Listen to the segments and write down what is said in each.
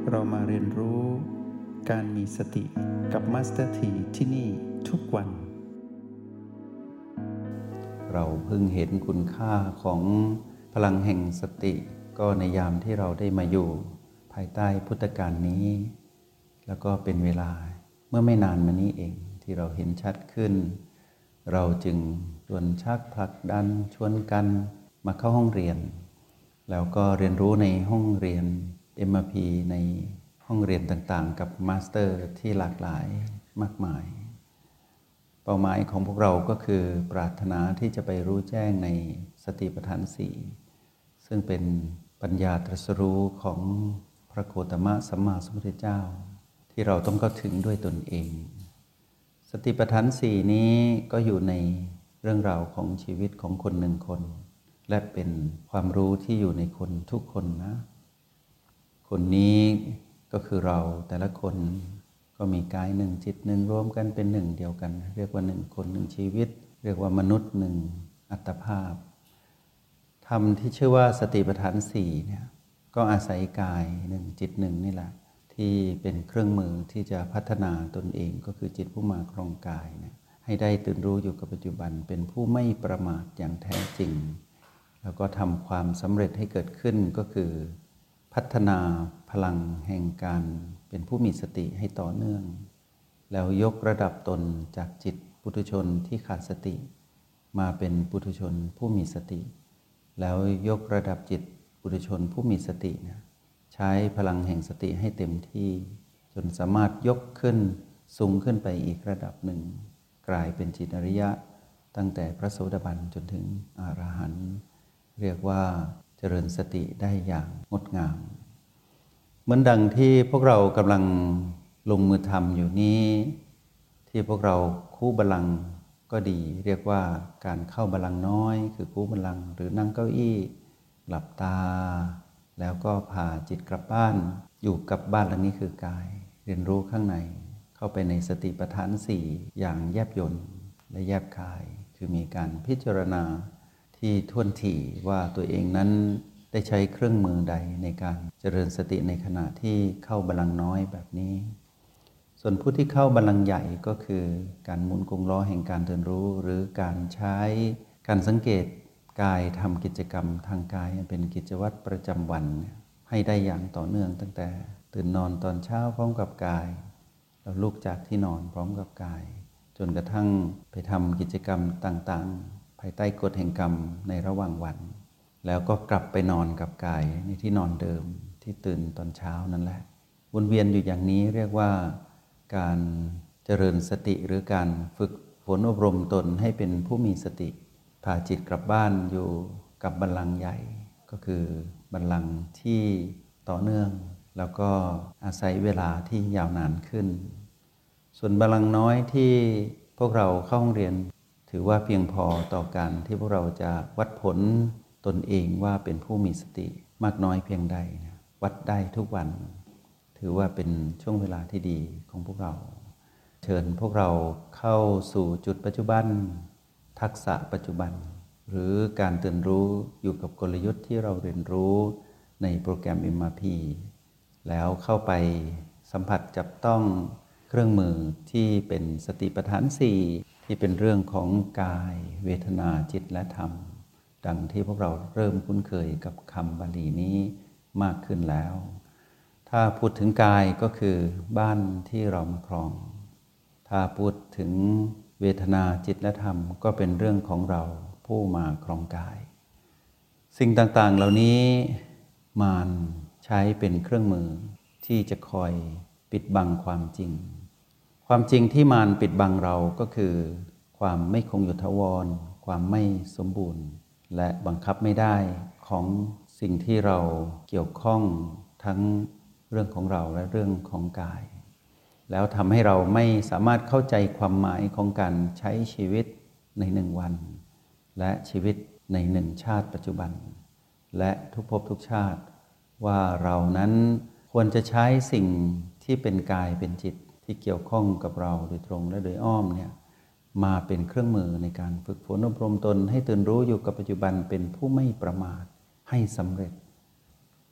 เรามาเรียนรู้การมีสติกับมาสเตอร์ทีที่นี่ทุกวันเราเพิ่งเห็นคุณค่าของพลังแห่งสติก็ในยามที่เราได้มาอยู่ภายใต้พุทธกาลนี้แล้วก็เป็นเวลาเมื่อไม่นานมานี้เองที่เราเห็นชัดขึ้นเราจึงชวนชักผลักดันชวนกันมาเข้าห้องเรียนแล้วก็เรียนรู้ในห้องเรียน MRP ในห้องเรียนต่างๆกับมาสเตอร์ที่หลากหลายมากมายเป้าหมายของพวกเราก็คือปรารถนาที่จะไปรู้แจ้งในสติปัฏฐานสี่ซึ่งเป็นปัญญาตรัสรู้ของพระโคตมะสัมมาสัมพุทธเจ้าที่เราต้องเข้าถึงด้วยตนเองสติปัฏฐานสี่นี้ก็อยู่ในเรื่องราวของชีวิตของคนหนึ่งคนและเป็นความรู้ที่อยู่ในคนทุกคนนะคนนี้ก็คือเราแต่ละคนก็มีกายหนึ่งจิตหนึ่งรวมกันเป็นหนึ่งเดียวกันเรียกว่าหนึ่งคนหนึ่งชีวิตเรียกว่ามนุษย์หนึ่งอัตภาพธรรมที่ชื่อว่าสติปัฏฐานสี่เนี่ยก็อาศัยกายหนึ่งจิตหนึ่งนี่แหละที่เป็นเครื่องมือที่จะพัฒนาตนเองก็คือจิตผู้มาครองกายเนี่ยให้ได้ตื่นรู้อยู่กับปัจจุบันเป็นผู้ไม่ประมาทอย่างแท้จริงแล้วก็ทำความสำเร็จให้เกิดขึ้นก็คือพัฒนาพลังแห่งการเป็นผู้มีสติให้ต่อเนื่องแล้วยกระดับตนจากจิตปุถุชนที่ขาดสติมาเป็นปุถุชนผู้มีสติแล้วยกระดับจิตปุถุชนผู้มีสตินะใช้พลังแห่งสติให้เต็มที่จนสามารถยกขึ้นสูงขึ้นไปอีกระดับหนึ่งกลายเป็นจิตอริยะตั้งแต่พระโสดาบันจนถึงอรหันต์เรียกว่าเจริญสติได้อย่างงดงามเหมือนดังที่พวกเรากำลังลงมือทำอยู่นี้ที่พวกเราคู่บัลลังก์ก็ดีเรียกว่าการเข้าบัลลังก์น้อยคือคู่บัลลังก์หรือนั่งเก้าอี้หลับตาแล้วก็พาจิตกลับบ้านอยู่กับบ้านหลังนี้คือกายเรียนรู้ข้างในเข้าไปในสติปัฏฐานสี่อย่างแยบยลและแยบคายคือมีการพิจารณาที่ท่วนถี่ว่าตัวเองนั้นได้ใช้เครื่องมือใดในการเจริญสติในขณะที่เข้าบัลลังก์น้อยแบบนี้ส่วนผู้ที่เข้าบัลลังก์ใหญ่ก็คือการหมุนกงล้อแห่งการตื่นรู้หรือการใช้การสังเกตกายทำกิจกรรมทางกายเป็นกิจวัตรประจำวันให้ได้อย่างต่อเนื่องตั้งแต่ตื่นนอนตอนเช้าพร้อมกับกายแล้วลุกจากที่นอนพร้อมกับกายจนกระทั่งไปทำกิจกรรมต่างๆภายใต้กฎแห่งกรรมในระหว่างวันแล้วก็กลับไปนอนกับกายในที่นอนเดิมที่ตื่นตอนเช้านั่นแหละวนเวียนอยู่อย่างนี้เรียกว่าการเจริญสติหรือการฝึกฝนอบรมตนให้เป็นผู้มีสติพาจิตกลับบ้านอยู่กับบัลลังก์ใหญ่ก็คือบัลลังก์ที่ต่อเนื่องแล้วก็อาศัยเวลาที่ยาวนานขึ้นส่วนบัลลังก์น้อยที่พวกเราเข้าห้องเรียนถือว่าเพียงพอต่อการที่พวกเราจะวัดผลตนเองว่าเป็นผู้มีสติมากน้อยเพียงใดนะวัดได้ทุกวันถือว่าเป็นช่วงเวลาที่ดีของพวกเราเชิญพวกเราเข้าสู่จุดปัจจุบันทักษะปัจจุบันหรือการตื่นรู้อยู่กับกลยุทธ์ที่เราเรียนรู้ในโปรแกรม MRP แล้วเข้าไปสัมผัสจับต้องเครื่องมือที่เป็นสติปัฏฐานสี่ที่เป็นเรื่องของกายเวทนาจิตและธรรมดังที่พวกเราเริ่มคุ้นเคยกับคำบาลีนี้มากขึ้นแล้วถ้าพูดถึงกายก็คือบ้านที่เรามาครองถ้าพูดถึงเวทนาจิตและธรรมก็เป็นเรื่องของเราผู้มาครองกายสิ่งต่างๆเหล่านี้มารใช้เป็นเครื่องมือที่จะคอยปิดบังความจริงความจริงที่มารปิดบังเราก็คือความไม่คงอยู่ถาวรความไม่สมบูรณ์และบังคับไม่ได้ของสิ่งที่เราเกี่ยวข้องทั้งเรื่องของเราและเรื่องของกายแล้วทำให้เราไม่สามารถเข้าใจความหมายของการใช้ชีวิตในหนึ่งวันและชีวิตในหนึ่งชาติปัจจุบันและทุกภพทุกชาติว่าเรานั้นควรจะใช้สิ่งที่เป็นกายเป็นจิตที่เกี่ยวข้องกับเราโดยตรงและโดยอ้อมเนี่ยมาเป็นเครื่องมือในการฝึกฝนอบรมตนให้ตื่นรู้อยู่กับปัจจุบันเป็นผู้ไม่ประมาทให้สำเร็จ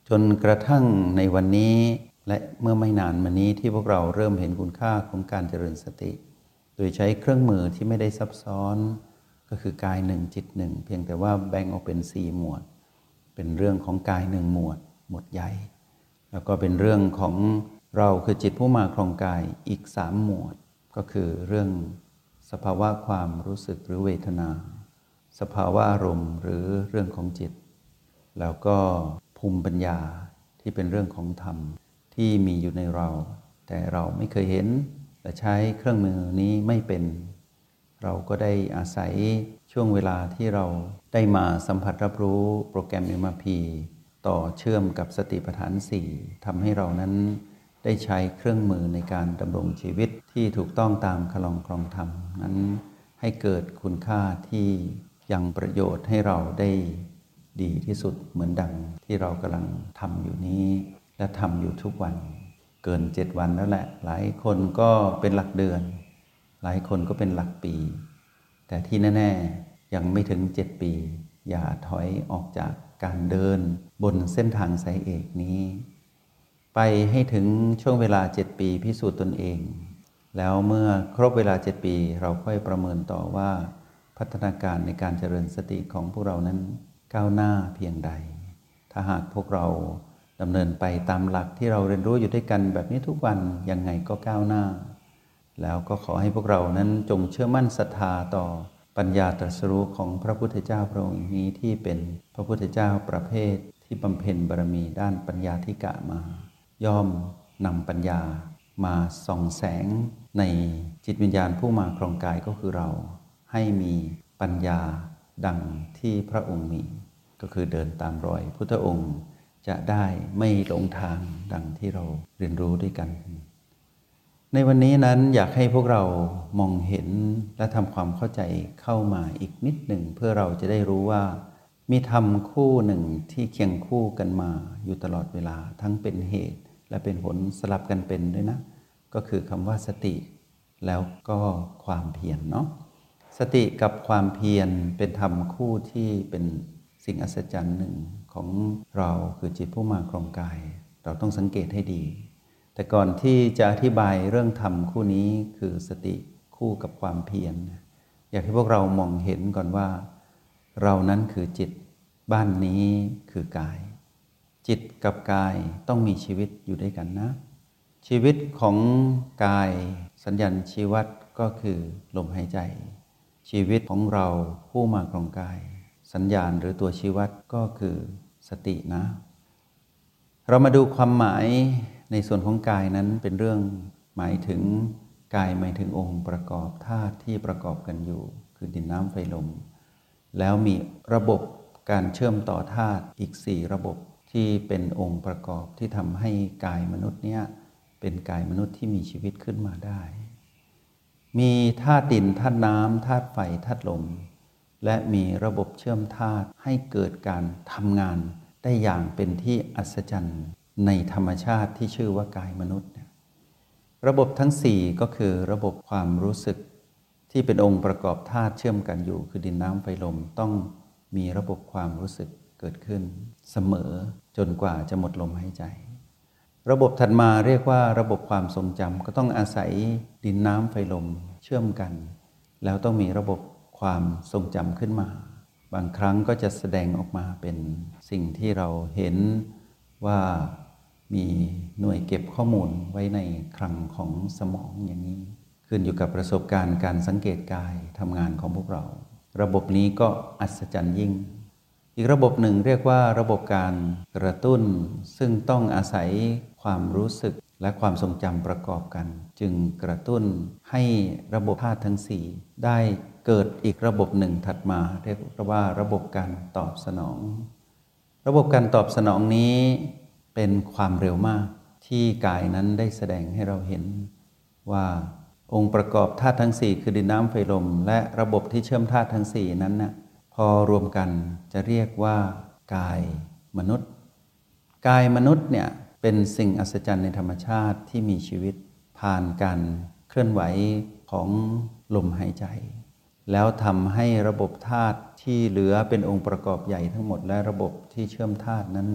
จนกระทั่งในวันนี้และเมื่อไม่นานมานี้ที่พวกเราเริ่มเห็นคุณค่าของการเจริญสติโดยใช้เครื่องมือที่ไม่ได้ซับซ้อนก็คือกายหนึ่งจิตหนึ่งเพียงแต่ว่าแบ่งออกเป็น4 หมวดเป็นเรื่องของกาย1 หมวดใหญ่แล้วก็เป็นเรื่องของเราคือจิตผู้มาครองกายอีก3 หมวดก็คือเรื่องสภาวะความรู้สึกหรือเวทนาสภาวะอารมณ์หรือเรื่องของจิตแล้วก็ภูมิปัญญาที่เป็นเรื่องของธรรมที่มีอยู่ในเราแต่เราไม่เคยเห็นและใช้เครื่องมือนี้ไม่เป็นเราก็ได้อาศัยช่วงเวลาที่เราได้มาสัมผัสรับรู้โปรแกรม MRP ต่อเชื่อมกับสติปัฏฐาน4ทำให้เรานั้นได้ใช้เครื่องมือในการดำรงชีวิตที่ถูกต้องตามคลองครองธรรมนั้นให้เกิดคุณค่าที่ยังประโยชน์ให้เราได้ดีที่สุดเหมือนดังที่เรากำลังทำอยู่นี้และทำอยู่ทุกวันเกิน7 วันแล้วแหละหลายคนก็เป็นหลักเดือนหลายคนก็เป็นหลักปีแต่ที่แน่ๆยังไม่ถึง7 ปีอย่าถอยออกจากการเดินบนเส้นทางสายเอกนี้ไปให้ถึงช่วงเวลา7 ปีพิสูจน์ตนเองแล้วเมื่อครบเวลา7 ปีเราค่อยประเมินต่อว่าพัฒนาการในการเจริญสติของพวกเรานั้นก้าวหน้าเพียงใดถ้าหากพวกเราดำเนินไปตามหลักที่เราเรียนรู้อยู่ด้วยกันแบบนี้ทุกวันยังไงก็ก้าวหน้าแล้วก็ขอให้พวกเรานั้นจงเชื่อมั่นศรัทธาต่อปัญญาตรัสรู้ของพระพุทธเจ้าพระองค์นี้ที่เป็นพระพุทธเจ้าประเภทที่บำเพ็ญบารมีด้านปัญญาธิกะมาย่อมนำปัญญามาส่องแสงในจิตวิญญาณผู้มาครองกายก็คือเราให้มีปัญญาดังที่พระองค์มีก็คือเดินตามรอยพุทธองค์จะได้ไม่หลงทางดังที่เราเรียนรู้ด้วยกันในวันนี้นั้นอยากให้พวกเรามองเห็นและทำความเข้าใจเข้ามาอีกนิดหนึ่งเพื่อเราจะได้รู้ว่ามีธรรมคู่หนึ่งที่เคียงคู่กันมาอยู่ตลอดเวลาทั้งเป็นเหตุและเป็นผลสลับกันเป็นด้วยนะก็คือคำว่าสติแล้วก็ความเพียรเนาะสติกับความเพียรเป็นธรรมคู่ที่เป็นสิ่งอัศจรรย์หนึ่งของเราคือจิตผู้มาครองกายเราต้องสังเกตให้ดีแต่ก่อนที่จะอธิบายเรื่องธรรมคู่นี้คือสติคู่กับความเพียรอยากให้พวกเรามองเห็นก่อนว่าเรานั้นคือจิตบ้านนี้คือกายจิตกับกายต้องมีชีวิตอยู่ด้วยกันนะชีวิตของกายสัญญาณชีวัตก็คือลมหายใจชีวิตของเราผู้มาครองกายสัญญาณหรือตัวชีวัตก็คือสตินะเรามาดูความหมายในส่วนของกายนั้นเป็นเรื่องหมายถึงกายหมายถึงองค์ประกอบธาตุที่ประกอบกันอยู่คือดินน้ำไฟลมแล้วมีระบบการเชื่อมต่อธาตุอีก4 ระบบที่เป็นองค์ประกอบที่ทำให้กายมนุษย์เนี้ยเป็นกายมนุษย์ที่มีชีวิตขึ้นมาได้มีธาตุดินธาตุน้ำธาตุไฟธาตุลมและมีระบบเชื่อมธาตุให้เกิดการทำงานได้อย่างเป็นที่อัศจรรย์ในธรรมชาติที่ชื่อว่ากายมนุษย์ระบบทั้ง4ก็คือระบบความรู้สึกที่เป็นองค์ประกอบธาตุเชื่อมกันอยู่คือดินน้ำไฟลมต้องมีระบบความรู้สึกเกิดขึ้นเสมอจนกว่าจะหมดลมหายใจระบบถัดมาเรียกว่าระบบความทรงจำก็ต้องอาศัยดินน้ำไฟลมเชื่อมกันแล้วต้องมีระบบความทรงจำขึ้นมาบางครั้งก็จะแสดงออกมาเป็นสิ่งที่เราเห็นว่ามีหน่วยเก็บข้อมูลไว้ในคลังของสมองอย่างนี้ขึ้นอยู่กับประสบการณ์การสังเกตกายทำงานของพวกเราระบบนี้ก็อัศจรรย์ยิ่งอีกระบบหนึ่งเรียกว่าระบบการกระตุ้นซึ่งต้องอาศัยความรู้สึกและความทรงจำประกอบกันจึงกระตุ้นให้ระบบธาตุทั้ง4ได้เกิดอีกระบบหนึ่งถัดมาเรียกว่าระบบการตอบสนองระบบการตอบสนองนี้เป็นความเร็วมากที่กายนั้นได้แสดงให้เราเห็นว่าองค์ประกอบธาตุทั้ง4คือดินน้ำไฟลมและระบบที่เชื่อมธาตุทั้ง4นั้นน่ะพอรวมกันจะเรียกว่ากายมนุษย์กายมนุษย์เนี่ยเป็นสิ่งอัศจรรย์ในธรรมชาติที่มีชีวิตผ่านการเคลื่อนไหวของลมหายใจแล้วทำให้ระบบธาตุที่เหลือเป็นองค์ประกอบใหญ่ทั้งหมดและระบบที่เชื่อมธาตุนั้น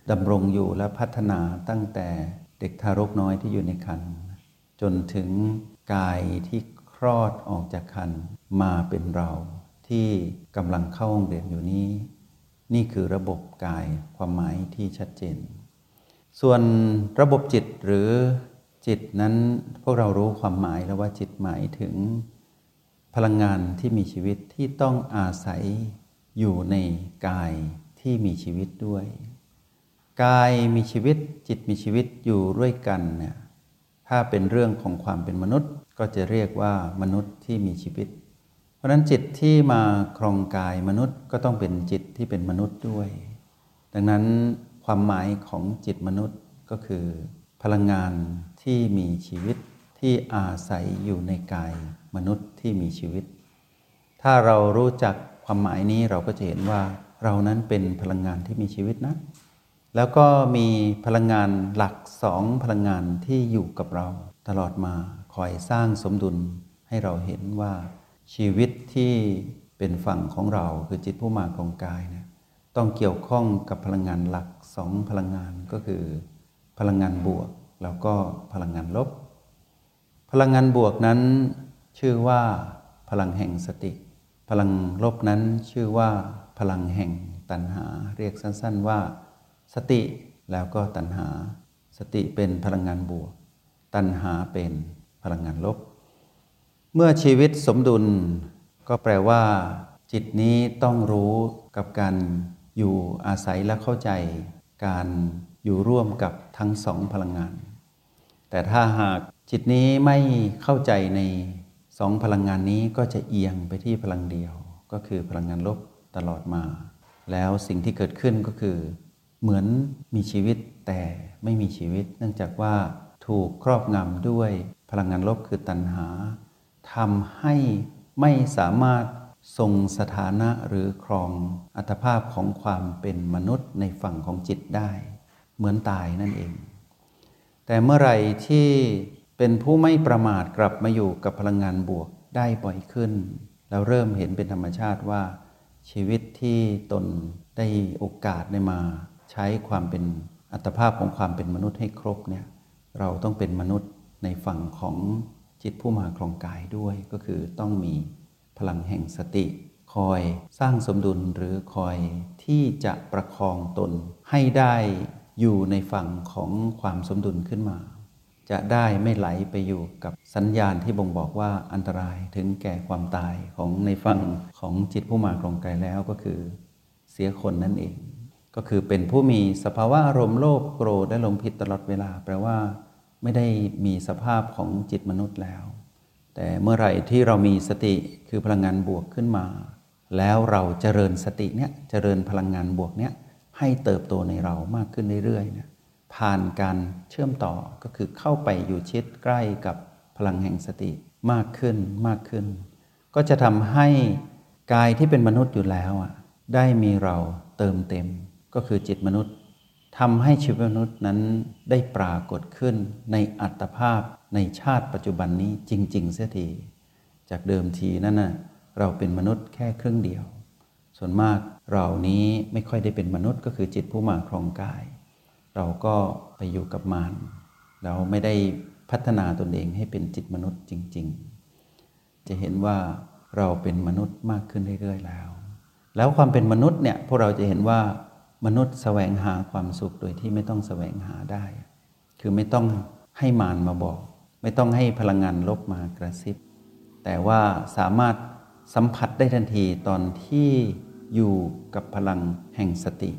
ดำรงอยู่และพัฒนาตั้งแต่เด็กทารกน้อยที่อยู่ในครรภ์จนถึงกายที่คลอดออกจากครรภ์มาเป็นเราที่กำลังเข้าห้องเรียนอยู่นี้นี่คือระบบกายความหมายที่ชัดเจนส่วนระบบจิตหรือจิตนั้นพวกเรารู้ความหมายแล้วว่าจิตหมายถึงพลังงานที่มีชีวิตที่ต้องอาศัยอยู่ในกายที่มีชีวิตด้วยกายมีชีวิตจิตมีชีวิตอยู่ด้วยกันเนี่ยถ้าเป็นเรื่องของความเป็นมนุษย์ก็จะเรียกว่ามนุษย์ที่มีชีวิตเพราะฉะนั้นจิตที่มาครองกายมนุษย์ก็ต้องเป็นจิตที่เป็นมนุษย์ด้วยดังนั้นความหมายของจิตมนุษย์ก็คือพลังงานที่มีชีวิตที่อาศัยอยู่ในกายมนุษย์ที่มีชีวิตถ้าเรารู้จักความหมายนี้เราก็จะเห็นว่าเรานั้นเป็นพลังงานที่มีชีวิตนะแล้วก็มีพลังงานหลัก2พลังงานที่อยู่กับเราตลอดมาคอยสร้างสมดุลให้เราเห็นว่าชีวิตที่เป็นฝั่งของเราคือจิตผู้มาครองกายเนี่ยต้องเกี่ยวข้องกับพลังงานหลัก2พลังงานก็คือพลังงานบวกแล้วก็พลังงานลบพลังงานบวกนั้นชื่อว่าพลังแห่งสติพลังลบนั้นชื่อว่าพลังแห่งตัณหาเรียกสั้นๆว่าสติแล้วก็ตัณหาสติเป็นพลังงานบวกตัณหาเป็นพลังงานลบเมื่อชีวิตสมดุลก็แปลว่าจิตนี้ต้องรู้กับการอยู่อาศัยและเข้าใจการอยู่ร่วมกับทั้ง2พลังงานแต่ถ้าหากจิตนี้ไม่เข้าใจใน2พลังงานนี้ก็จะเอียงไปที่พลังเดียวก็คือพลังงานลบตลอดมาแล้วสิ่งที่เกิดขึ้นก็คือเหมือนมีชีวิตแต่ไม่มีชีวิตเนื่องจากว่าถูกครอบงำด้วยพลังงานลบคือตัณหาทำให้ไม่สามารถทรงสถานะหรือครองอัตภาพของความเป็นมนุษย์ในฝั่งของจิตได้เหมือนตายนั่นเองแต่เมื่อไหร่ที่เป็นผู้ไม่ประมาทกลับมาอยู่กับพลังงานบวกได้บ่อยขึ้นแล้วเริ่มเห็นเป็นธรรมชาติว่าชีวิตที่ตนได้โอกาสได้มาใช้ความเป็นอัตภาพของความเป็นมนุษย์ให้ครบเนี่ยเราต้องเป็นมนุษย์ในฝั่งของจิตผู้มาครองกายด้วยก็คือต้องมีพลังแห่งสติคอยสร้างสมดุลหรือคอยที่จะประคองตนให้ได้อยู่ในฝั่งของความสมดุลขึ้นมาจะได้ไม่ไหลไปอยู่กับสัญญาณที่บ่งบอกว่าอันตรายถึงแก่ความตายของในฝั่งของจิตผู้มาครองกายแล้วก็คือเสียคนนั่นเองก็คือเป็นผู้มีสภาวะอารมณ์โลภโกรธและหลงผิดตลอดเวลาแปลว่าไม่ได้มีสภาพของจิตมนุษย์แล้วแต่เมื่อไหร่ที่เรามีสติคือพลังงานบวกขึ้นมาแล้วเราเจริญสติเนี่ยเจริญพลังงานบวกเนี่ยให้เติบโตในเรามากขึ้นเรื่อยๆเนี่ยผ่านการเชื่อมต่อก็คือเข้าไปอยู่ชิดใกล้กับพลังแห่งสติมากขึ้นมากขึ้นก็จะทำให้กายที่เป็นมนุษย์อยู่แล้วได้มีเราเติมเต็มก็คือจิตมนุษย์ทำให้ชีวิตมนุษย์นั้นได้ปรากฏขึ้นในอัตภาพในชาติปัจจุบันนี้จริงๆเสียทีจากเดิมทีนั่นเราเป็นมนุษย์แค่ครึ่งเดียวส่วนมากเรานี้ไม่ค่อยได้เป็นมนุษย์ก็คือจิตผู้มาครองกายเราก็ไปอยู่กับมารเราไม่ได้พัฒนาตนเองให้เป็นจิตมนุษย์จริงๆจะเห็นว่าเราเป็นมนุษย์มากขึ้นเรื่อยๆแล้วความเป็นมนุษย์เนี่ยพวกเราจะเห็นว่ามนุษย์แสวงหาความสุขโดยที่ไม่ต้องแสวงหาได้คือไม่ต้องให้มารมาบอกไม่ต้องให้พลังงานลบมากระซิบแต่ว่าสามารถสัมผัสได้ทันทีตอนที่อยู่กับพลังแห่งสติ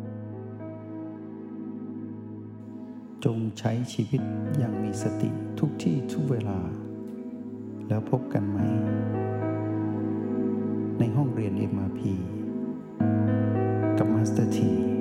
จงใช้ชีวิตอย่างมีสติทุกที่ทุกเวลาแล้วพบกันไหมในห้องเรียน MRP กับมาสเตอร์ที